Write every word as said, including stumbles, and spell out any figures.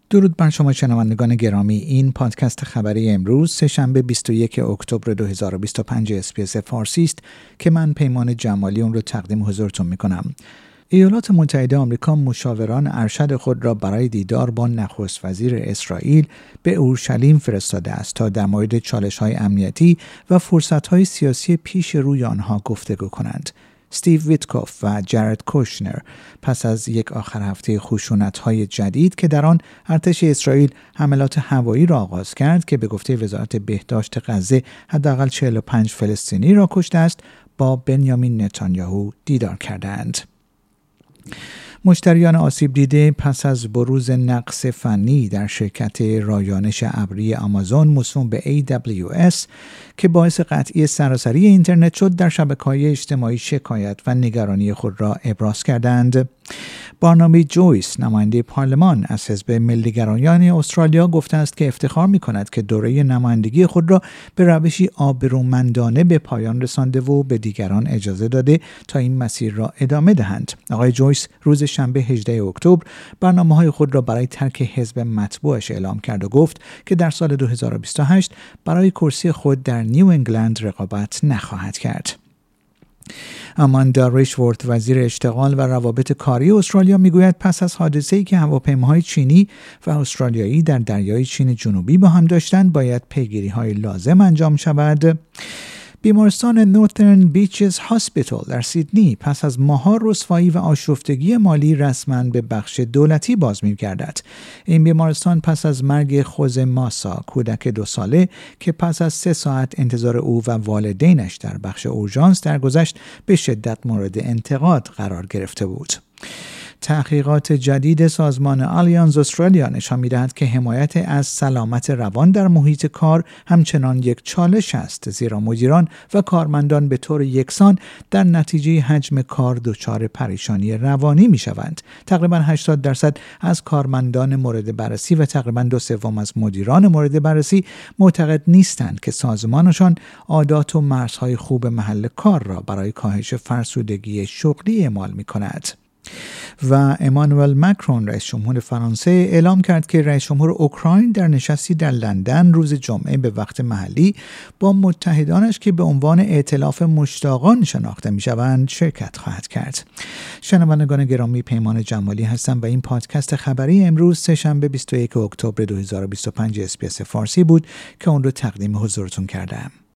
درود بر شما شنوندگان گرامی. این پادکست خبری امروز سه‌شنبه بیست و یکم اکتبر دو هزار و بیست و پنج اسپیس فارسی است که من پیمان جمالی اون رو تقدیم حضورتون میکنم. ایالات متحده آمریکا مشاوران ارشد خود را برای دیدار با نخست وزیر اسرائیل به اورشلیم فرستاده است تا در مورد چالش‌های امنیتی و فرصت‌های سیاسی پیش روی آنها گفتگو کنند. استیو ویتکوف و جارد کوشنر پس از یک آخر هفته خشونت‌های جدید که در آن ارتش اسرائیل حملات هوایی را آغاز کرد که به گفته وزارت بهداشت غزه حداقل چهل و پنج فلسطینی را کشته است، با بنیامین نتانیاهو دیدار کردند. مشتریان آسیب دیده پس از بروز نقص فنی در شرکت رایانش ابری آمازون موسوم به ای دبلیو اس که باعث قطعی سراسری اینترنت شد، در شبکه‌های اجتماعی شکایت و نگرانی خود را ابراز کردند. بارنابی جویس، نماینده پارلمان از حزب ملیگرایان استرالیا، گفته است که افتخار می‌کند که دوره نمایندگی خود را به روشی آبرومندانه به پایان رسانده و به دیگران اجازه داده تا این مسیر را ادامه دهند. آقای جویس روز شنبه هجدهم اکتبر برنامه‌های خود را برای ترک حزب مطبوعش اعلام کرد و گفت که در سال دو هزار و بیست و هشت برای کرسی خود در نیو انگلند رقابت نخواهد کرد. آماندا ریشورت، وزیر اشتغال و روابط کاری استرالیا، میگوید پس از حادثه‌ای که هواپیماهای چینی و استرالیایی در دریای چین جنوبی با هم داشتند، باید پیگیری‌های لازم انجام شود. بیمارستان نورترن بیچز هاسپیتال در سیدنی پس از ماه‌ها رسوایی و آشفتگی مالی رسما به بخش دولتی باز می‌گردد. این بیمارستان پس از مرگ خوزه ماسا، کودک دو ساله که پس از سه ساعت انتظار او و والدینش در بخش اورژانس درگذشت، به شدت مورد انتقاد قرار گرفته بود. تحقیقات جدید سازمان آلیانز استرالیا نشان می‌دهد که حمایت از سلامت روان در محیط کار همچنان یک چالش است، زیرا مدیران و کارمندان به طور یکسان در نتیجه حجم کار دچار پریشانی روانی می‌شوند. تقریباً هشتاد درصد از کارمندان مورد بررسی و تقریباً دو سوم از مدیران مورد بررسی معتقد نیستند که سازمانشان عادات و مرزهای خوب محل کار را برای کاهش فرسودگی شغلی اعمال می‌کند. و امانوئل مکرون، رئیس جمهور فرانسه، اعلام کرد که رئیس جمهور اوکراین در نشستی در لندن روز جمعه به وقت محلی با متحدانش که به عنوان ائتلاف مشتاقان شناخته می‌شوند شرکت خواهد کرد. شنوندگان گرامی، پیمان جمالی هستم و این پادکست خبری امروز سه‌شنبه بیست و یکم اکتبر دو هزار و بیست و پنج اسپیس فارسی بود که اون رو تقدیم حضورتون کردم.